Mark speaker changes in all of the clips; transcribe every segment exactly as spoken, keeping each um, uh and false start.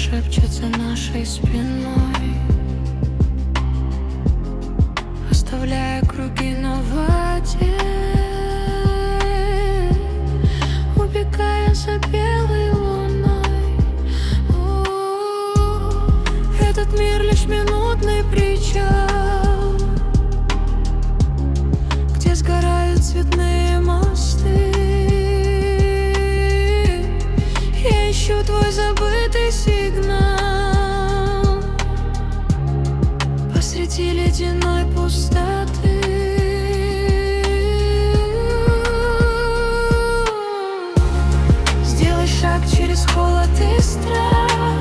Speaker 1: шепчет за нашей спиной, оставляя круги на воде, убегая за белой луной. О, этот мир лишь минутный причал, где сгорают цветные мосты. Я ищу твой забытый сигнал посреди ледяной пустоты. Сделай шаг через холод и страх.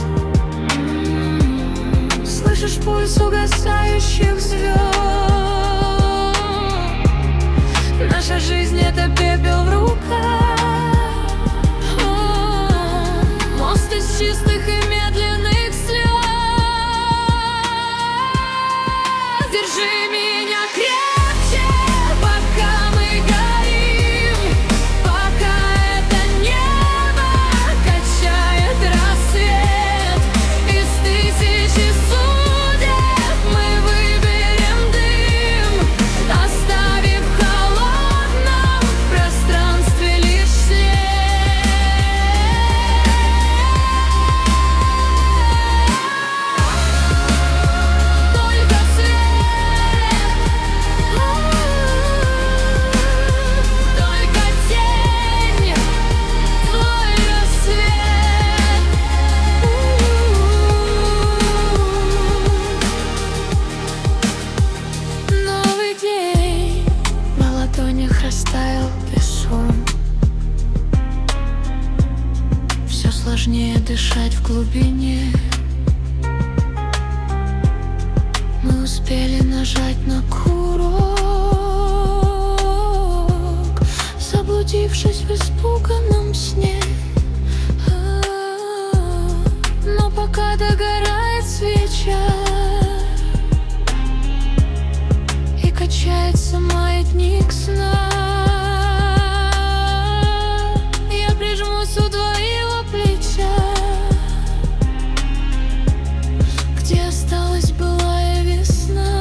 Speaker 1: Слышишь пульс угасающих звезд? Наша жизнь — это пепел в руках, мост из чистых и медленных слез. Держи меня крепче, пока мы горим, пока это небо качает рассвет. Из тысячи судеб мы выберем дым, оставив в холодном пространстве лишь только свет, только тень, твой рассвет. Новый день, на ладонях растаял песок. Все сложнее дышать в глубине. Мы успели нажать на курок, заблудившись в испуганном сне. А-а-а. Но пока догорает свеча и качается маятник сна, я прижмусь у твоего плеча, где осталась былая весна.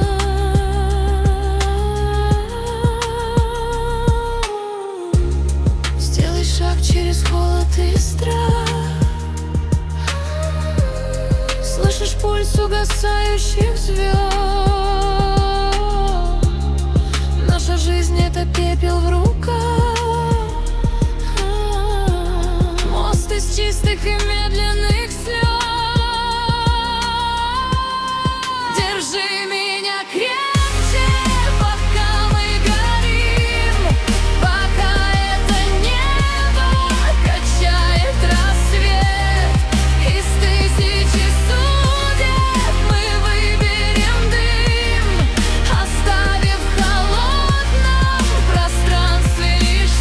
Speaker 1: Сделай шаг через холод и страх. Слышишь пульс угасающих звезд? Наша жизнь — это пепел в руках, мост из чистых и медленных слез. Держи меня крепче, пока мы горим, пока это небо качает рассвет. Из тысячи судеб мы выберем дым, оставив в холодном пространстве лишь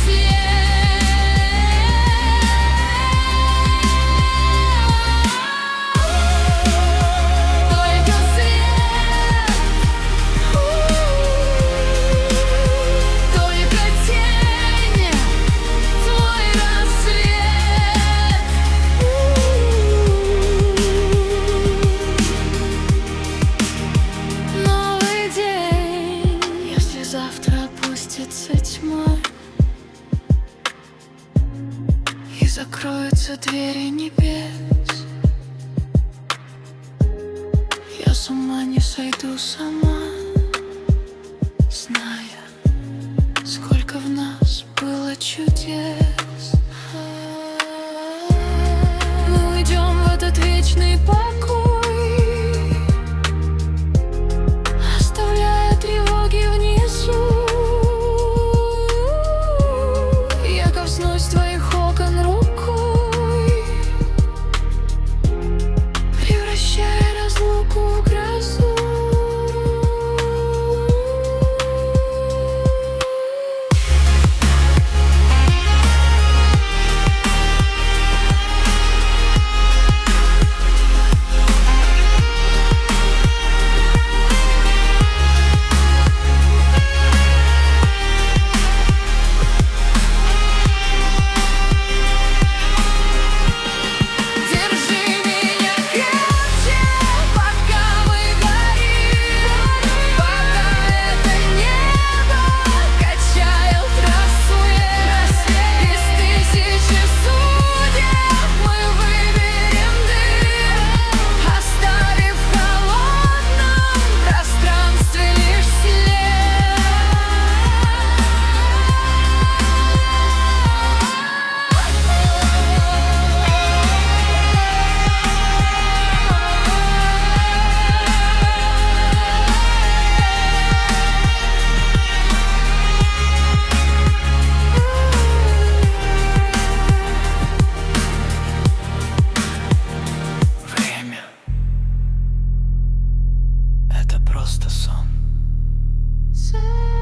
Speaker 1: только свет, только тень, твой рассвет. Новый день, если завтра опустится тьма и закроются двери небес, я с ума не сойду сама, зная, сколько в нас было чудес. Мы уйдем в этот вечный покой, оставляя тревоги внизу. Я коснусь твоих окон рукой, превращая разлуку в грозу.
Speaker 2: просто сон.
Speaker 1: Сон.